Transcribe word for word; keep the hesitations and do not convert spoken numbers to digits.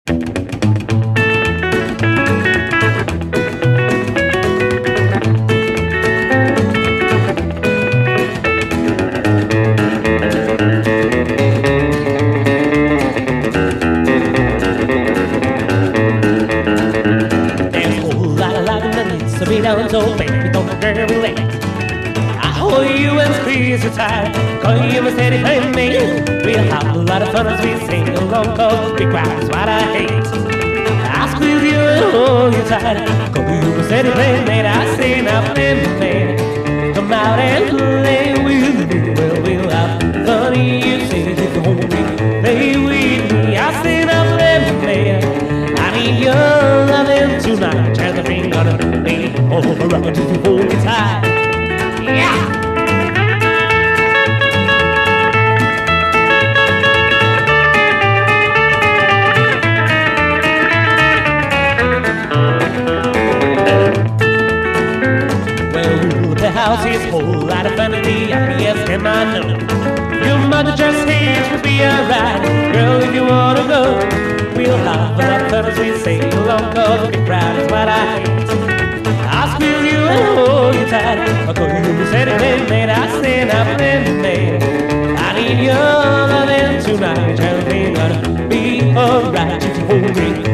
So be down, so baby, don't girl relate. I hold you and squeeze you tight, call you a steady playmate. We'll have a lot of fun as we sing along, cause big crowd is what I hate. I squeeze you and hold you tight, call you a steady playmate. I say now, playmate, come out and play with me. Well, we'll have fun, you say if you hold me, play with me. I say now, playmate, I need your loving tonight. Turn the ring on me, all around if you hold me tight. Yeah! Well, the house is full out of vanity. I yes, can I know? Your mother just hates would be alright. Girl, if you wanna go, we'll have a lot of fun as we sing along, cause the big crowd is what I hate. I'll squeeze you and hold you tight, I'll call you a steady playmate. I say now, playmate, I need your loving tonight. Everything gonna be alright if you hold me.